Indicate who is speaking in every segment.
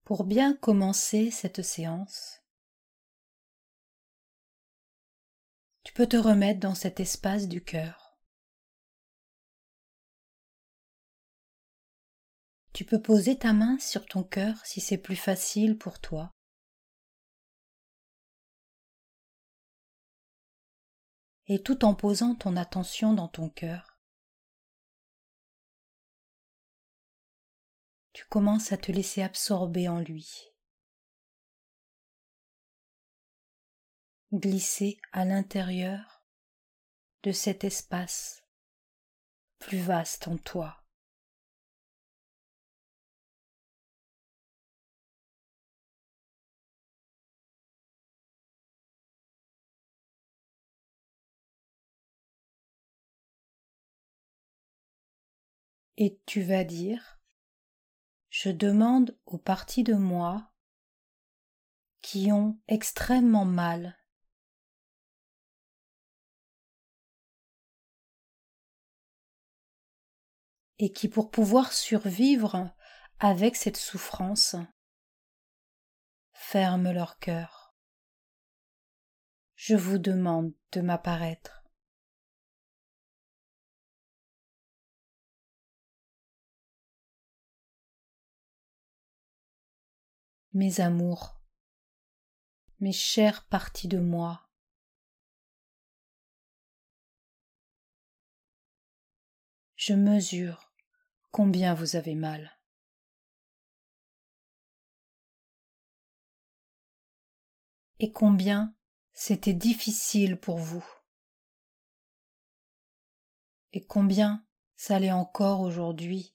Speaker 1: Pour bien commencer cette séance, tu peux te remettre dans cet espace du cœur. Tu peux poser ta main sur ton cœur si c'est plus facile pour toi. Et tout en posant ton attention dans ton cœur, tu commences à te laisser absorber en lui, glisser à l'intérieur de cet espace plus vaste en toi. Et tu vas dire, je demande aux parties de moi qui ont extrêmement mal et qui, pour pouvoir survivre avec cette souffrance, ferment leur cœur. Je vous demande de m'apparaître. Mes amours, mes chères parties de moi, je mesure combien vous avez mal. Et combien c'était difficile pour vous. Et combien ça l'est encore aujourd'hui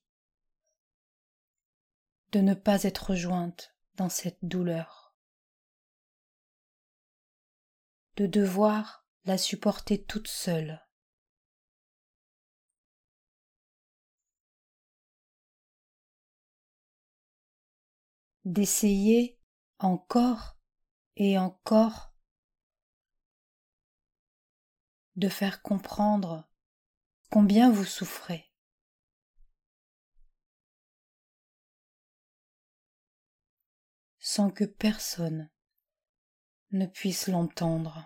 Speaker 1: de ne pas être jointe dans cette douleur, de devoir la supporter toute seule. D'essayer encore et encore de faire comprendre combien vous souffrez. Sans que personne ne puisse l'entendre.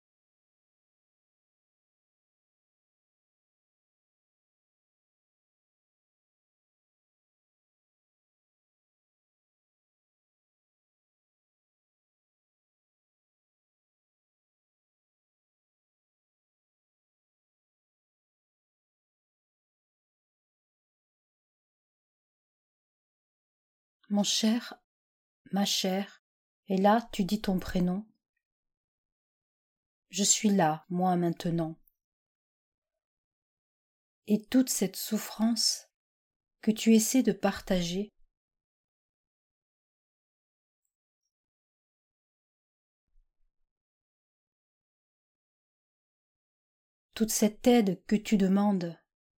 Speaker 1: Mon cher, ma chère, et là tu dis ton prénom. Je suis là, moi maintenant. Et toute cette souffrance que tu essaies de partager, toute cette aide que tu demandes,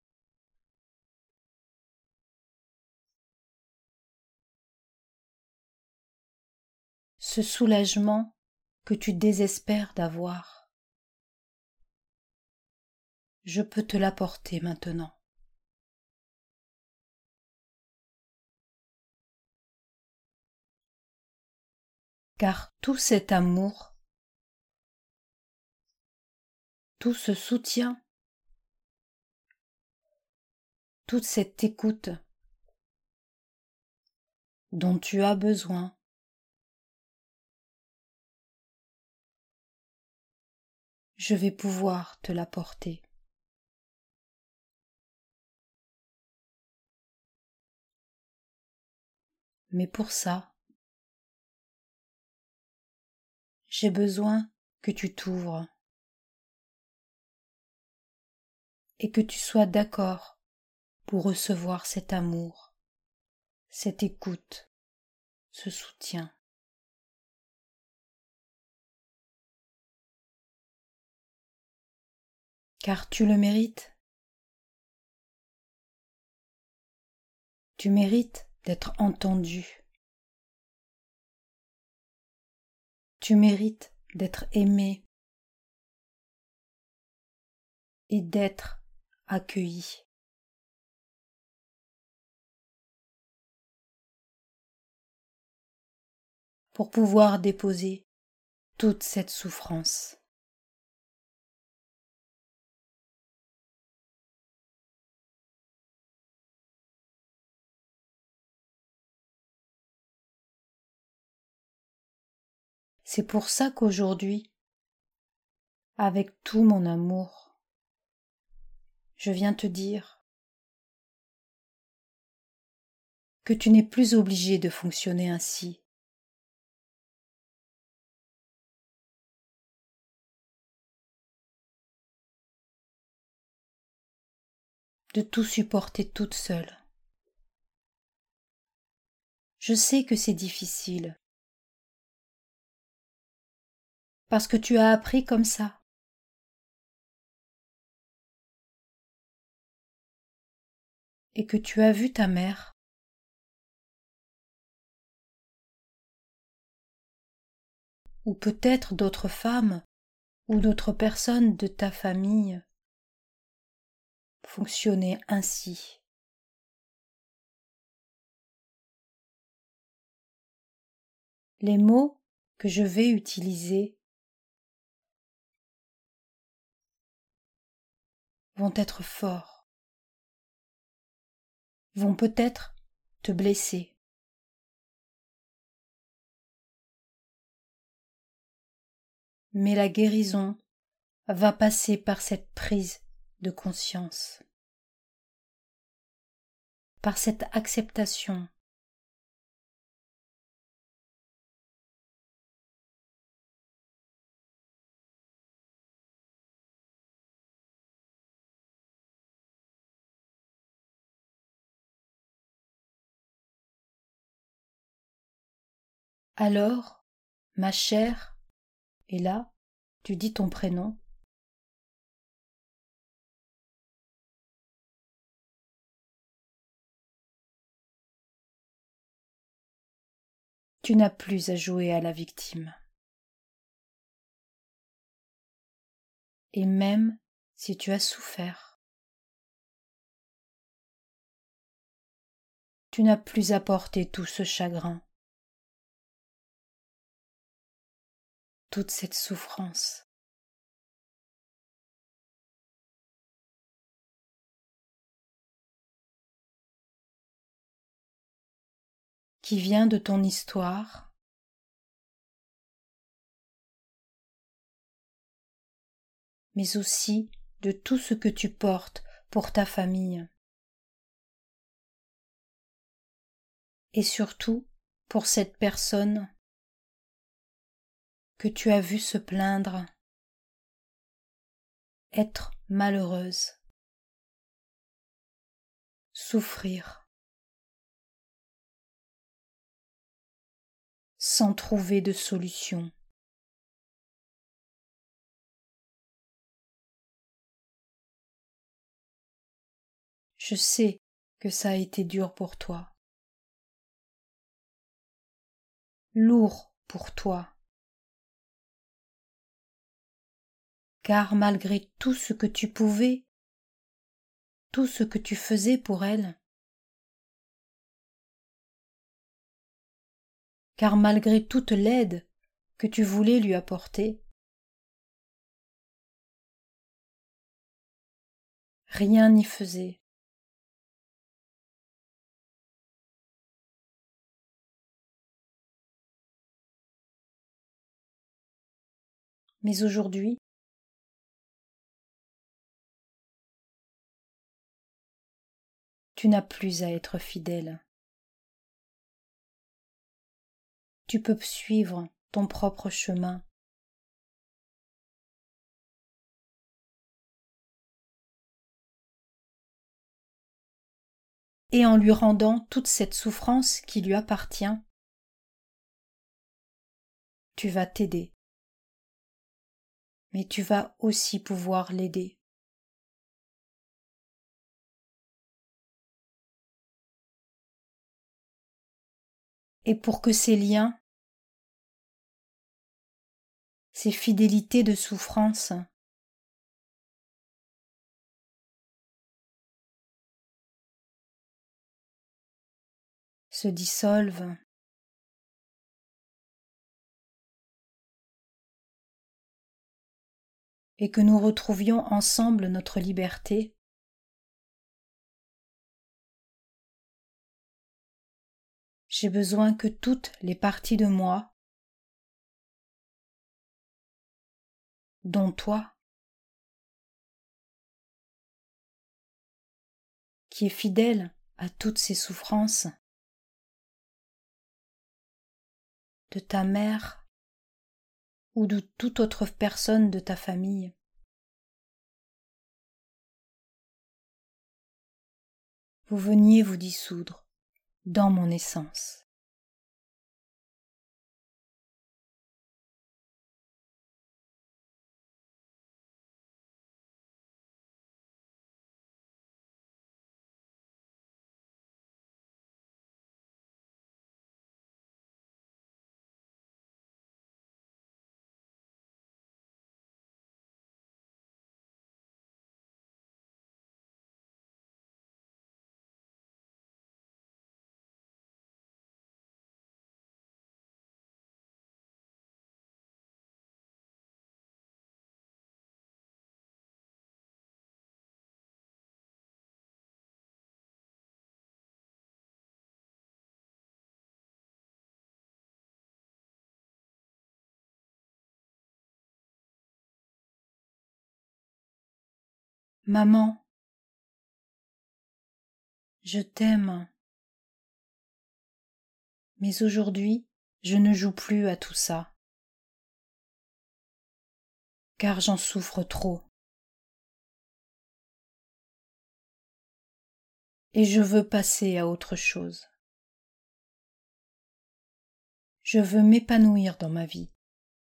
Speaker 1: ce soulagement que tu désespères d'avoir, je peux te l'apporter maintenant. Car tout cet amour, tout ce soutien, toute cette écoute dont tu as besoin, je vais pouvoir te l'apporter. Mais pour ça, j'ai besoin que tu t'ouvres et que tu sois d'accord pour recevoir cet amour, cette écoute, ce soutien. Car tu le mérites. Tu mérites d'être entendu. Tu mérites d'être aimé et d'être accueilli. pour pouvoir déposer toute cette souffrance. C'est pour ça qu'aujourd'hui, avec tout mon amour, je viens te dire que tu n'es plus obligé de fonctionner ainsi. De tout supporter toute seule. Je sais que c'est difficile, parce que tu as appris comme ça. Et que tu as vu ta mère, ou peut-être d'autres femmes, ou d'autres personnes de ta famille, fonctionner ainsi. Les mots que je vais utiliser vont être forts, vont peut-être te blesser. Mais la guérison va passer par cette prise de conscience, par cette acceptation. Alors, ma chère, et là, tu dis ton prénom, tu n'as plus à jouer à la victime. Et même si tu as souffert, tu n'as plus à porter tout ce chagrin, toute cette souffrance. Qui vient de ton histoire, mais aussi de tout ce que tu portes pour ta famille. Et surtout pour cette personne que tu as vue se plaindre, être malheureuse, souffrir, sans trouver de solution. Je sais que ça a été dur pour toi, lourd pour toi, car malgré tout ce que tu pouvais, tout ce que tu faisais pour elle, car malgré toute l'aide que tu voulais lui apporter, rien n'y faisait. Mais aujourd'hui, tu n'as plus à être fidèle. Tu peux suivre ton propre chemin. Et en lui rendant toute cette souffrance qui lui appartient, tu vas t'aider. Mais tu vas aussi pouvoir l'aider. Et pour que ces liens, ces fidélités de souffrance se dissolvent, et que nous retrouvions ensemble notre liberté, j'ai besoin que toutes les parties de moi, dont toi, qui es fidèle à toutes ces souffrances, de ta mère ou de toute autre personne de ta famille, vous veniez vous dissoudre dans mon essence. Maman, je t'aime, mais aujourd'hui, je ne joue plus à tout ça, car j'en souffre trop. Et je veux passer à autre chose. Je veux m'épanouir dans ma vie,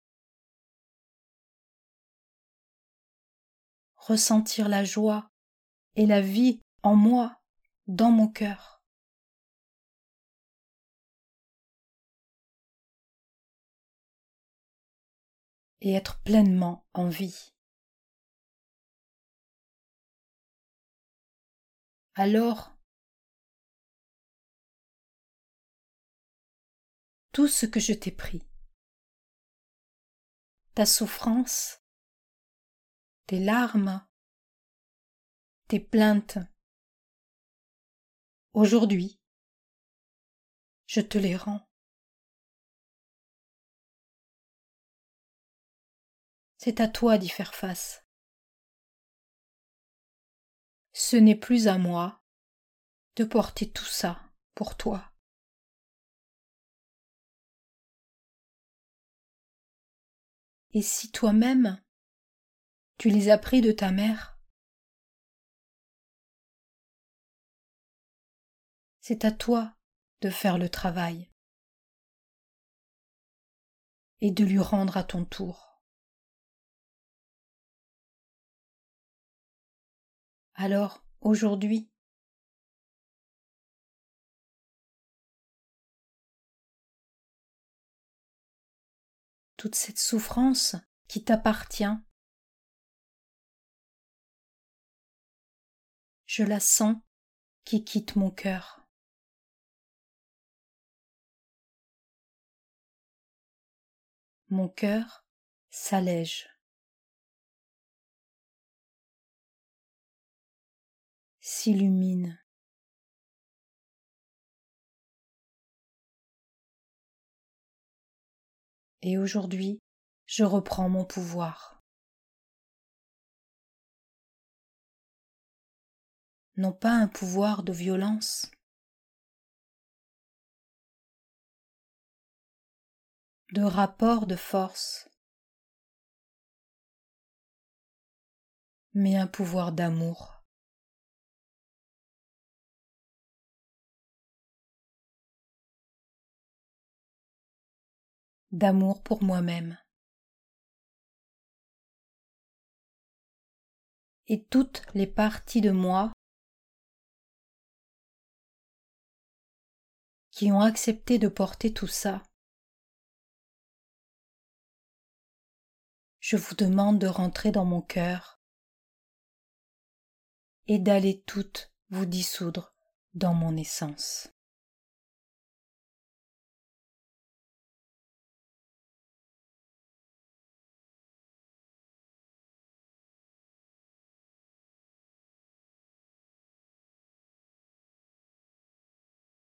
Speaker 1: ressentir la joie et la vie en moi, dans mon cœur. Et être pleinement en vie. Alors, tout ce que je t'ai pris, ta souffrance, tes larmes, tes plaintes, aujourd'hui, je te les rends. C'est à toi d'y faire face. Ce n'est plus à moi de porter tout ça pour toi. Et si toi-même, tu les as pris de ta mère, c'est à toi de faire le travail et de lui rendre à ton tour. Alors, aujourd'hui, toute cette souffrance qui t'appartient, je la sens qui quitte mon cœur. Mon cœur s'allège, s'illumine. Et aujourd'hui, je reprends mon pouvoir. Non pas un pouvoir de violence, de rapport de force, mais un pouvoir d'amour. D'amour pour moi-même. Et toutes les parties de moi qui ont accepté de porter tout ça. Je vous demande de rentrer dans mon cœur et d'aller toutes vous dissoudre dans mon essence.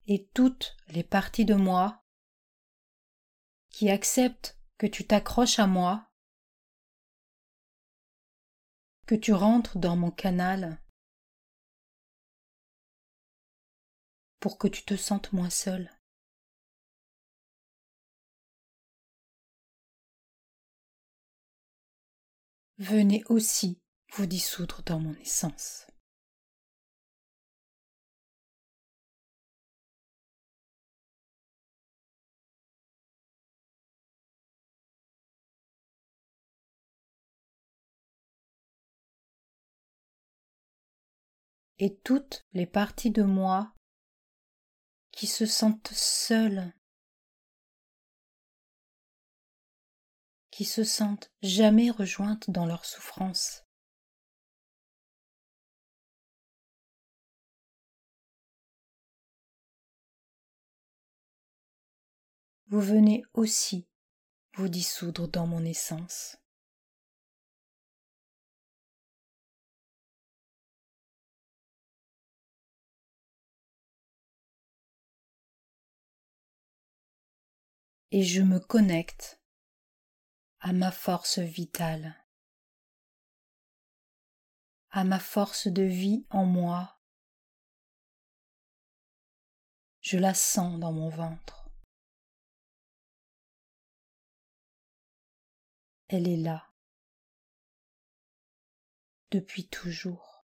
Speaker 1: et toutes les parties de moi qui acceptent que tu t'accroches à moi, que tu rentres dans mon canal pour que tu te sentes moins seul. Venez aussi vous dissoudre dans mon essence. Et toutes les parties de moi qui se sentent seules, qui se sentent jamais rejointes dans leur souffrance. Vous venez aussi vous dissoudre dans mon essence. Et je me connecte à ma force vitale, à ma force de vie en moi. Je la sens dans mon ventre. Elle est là, depuis toujours.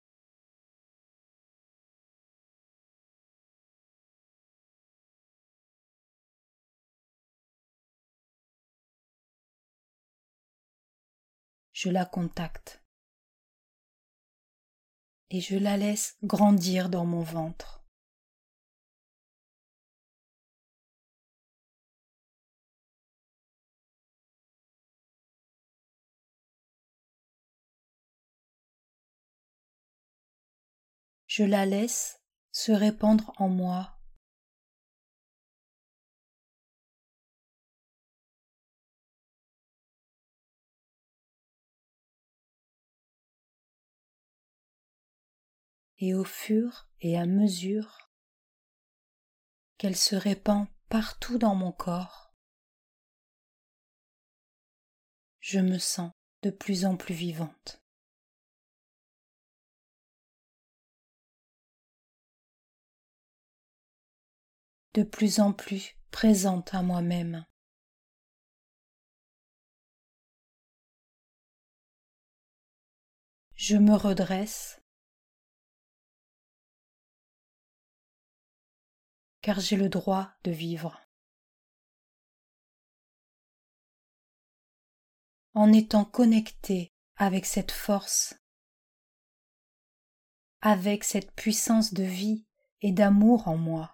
Speaker 1: Je la contacte et je la laisse grandir dans mon ventre. Je la laisse se répandre en moi. Et au fur et à mesure qu'elle se répand partout dans mon corps, je me sens de plus en plus vivante. De plus en plus présente à moi-même. Je me redresse car j'ai le droit de vivre. En étant connecté avec cette force, avec cette puissance de vie et d'amour en moi.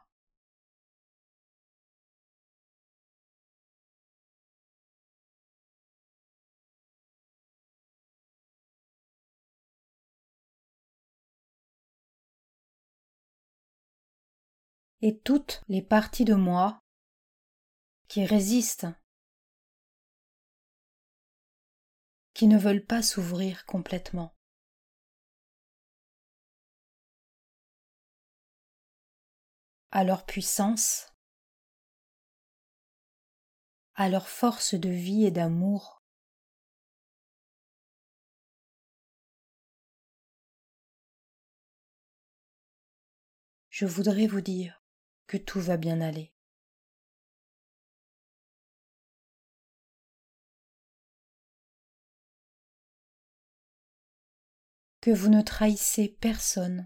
Speaker 1: Et toutes les parties de moi qui résistent, qui ne veulent pas s'ouvrir complètement, à leur puissance, à leur force de vie et d'amour, je voudrais vous dire que tout va bien aller. Que vous ne trahissez personne.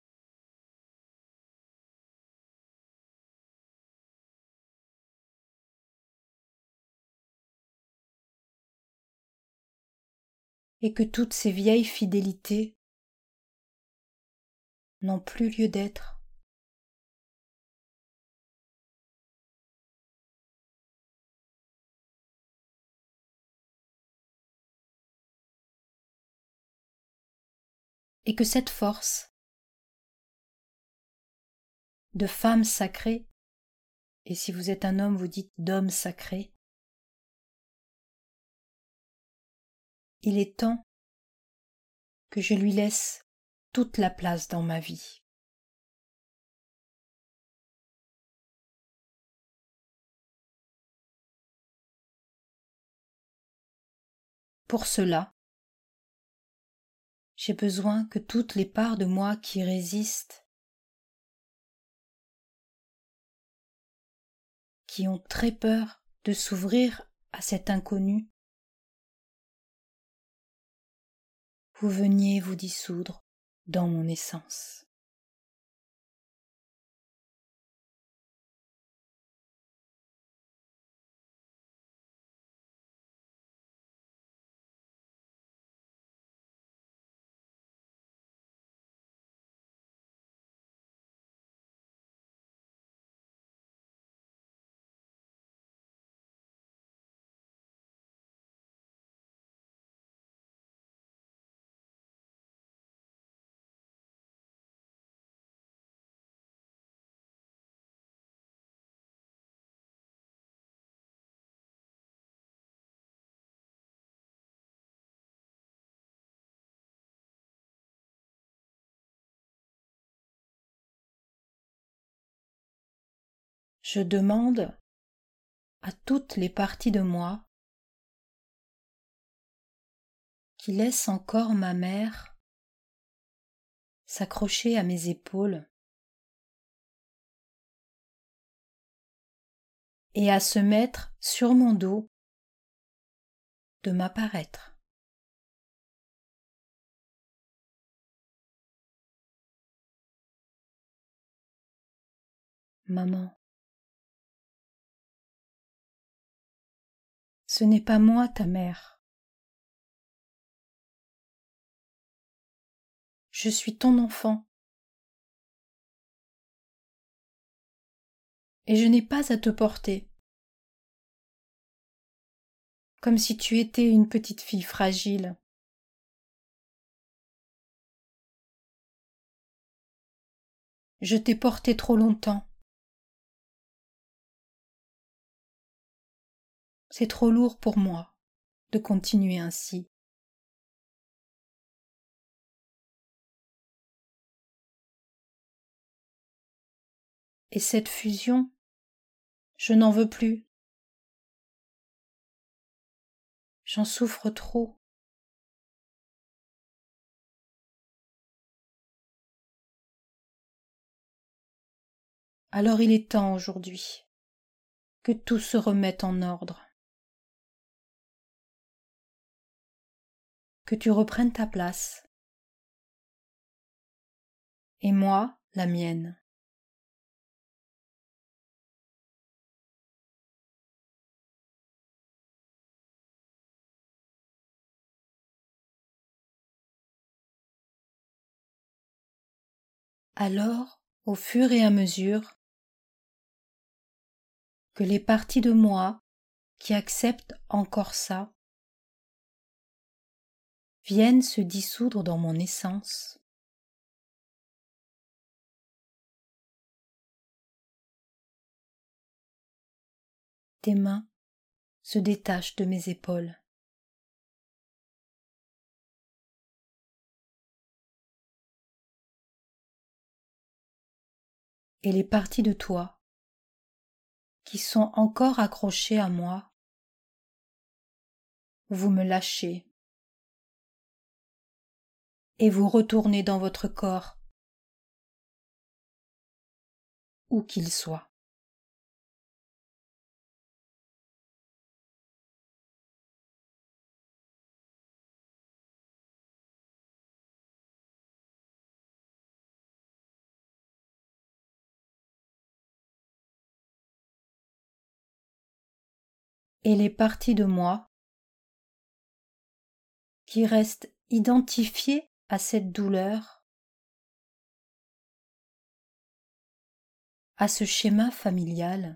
Speaker 1: Et que toutes ces vieilles fidélités n'ont plus lieu d'être. Et que cette force de femme sacrée, et si vous êtes un homme, vous dites d'homme sacré, il est temps que je lui laisse toute la place dans ma vie. pour cela, j'ai besoin que toutes les parts de moi qui résistent, qui ont très peur de s'ouvrir à cet inconnu, vous veniez vous dissoudre dans mon essence. Je demande à toutes les parties de moi qui laissent encore ma mère s'accrocher à mes épaules et à se mettre sur mon dos de m'apparaître. Maman, ce n'est pas moi ta mère. Je suis ton enfant. Et je n'ai pas à te porter, comme si tu étais une petite fille fragile. Je t'ai porté trop longtemps. C'est trop lourd pour moi de continuer ainsi. Et cette fusion, je n'en veux plus. J'en souffre trop. Alors il est temps aujourd'hui que tout se remette en ordre, que tu reprennes ta place, et moi la mienne. Alors, au fur et à mesure que les parties de moi qui acceptent encore ça viennent se dissoudre dans mon essence, tes mains se détachent de mes épaules. Et les parties de toi qui sont encore accrochées à moi, vous me lâchez et vous retournez dans votre corps, où qu'il soit. Et les parties de moi qui restent identifiées à cette douleur, à ce schéma familial,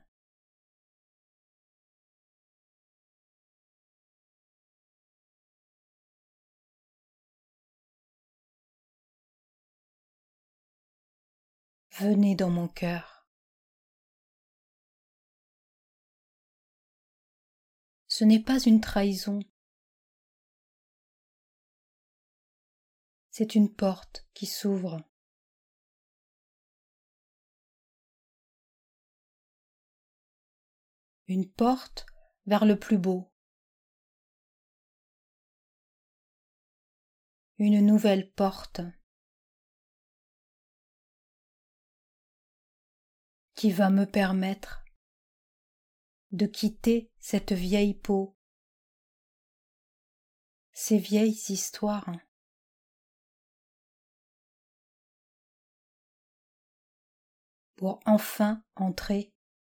Speaker 1: venez dans mon cœur. Ce n'est pas une trahison, c'est une porte qui s'ouvre. Une porte vers le plus beau, une nouvelle porte qui va me permettre de quitter cette vieille peau, ces vieilles histoires, pour enfin entrer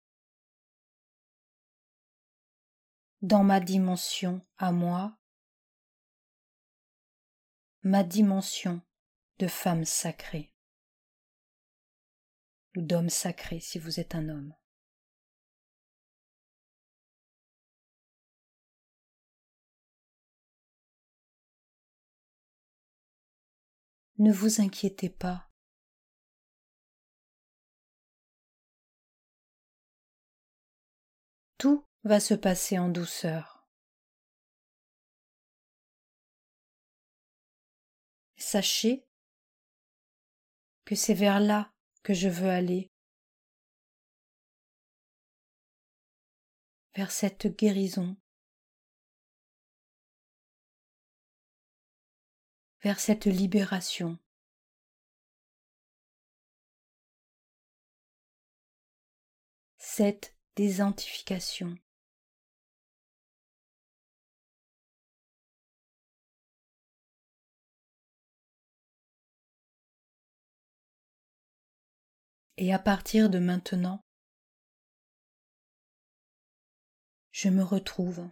Speaker 1: dans ma dimension à moi, ma dimension de femme sacrée, ou d'homme sacré si vous êtes un homme. Ne vous inquiétez pas. Tout va se passer en douceur. Sachez que c'est vers là que je veux aller, vers cette guérison, vers cette libération. Cette désidentification. Et à partir de maintenant, je me retrouve.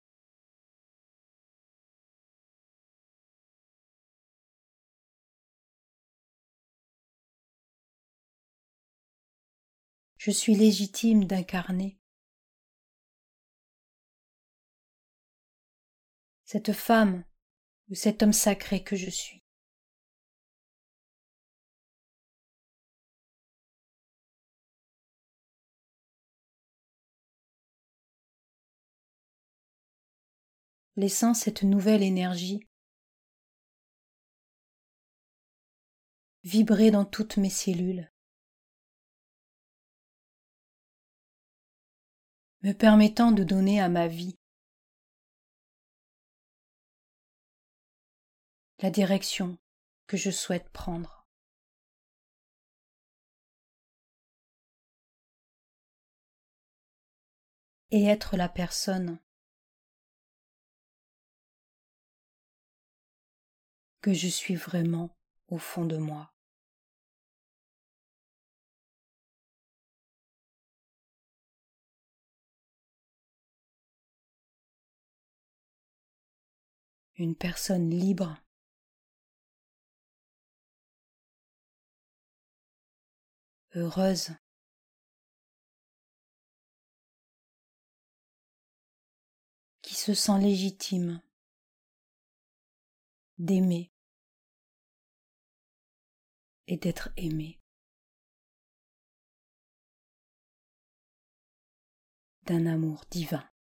Speaker 1: Je suis légitime d'incarner cette femme ou cet homme sacré que je suis. Laissant cette nouvelle énergie vibrer dans toutes mes cellules, me permettant de donner à ma vie la direction que je souhaite prendre. Et être la personne que je suis vraiment au fond de moi. Une personne libre, heureuse, qui se sent légitime d'aimer et d'être aimée, d'un amour divin.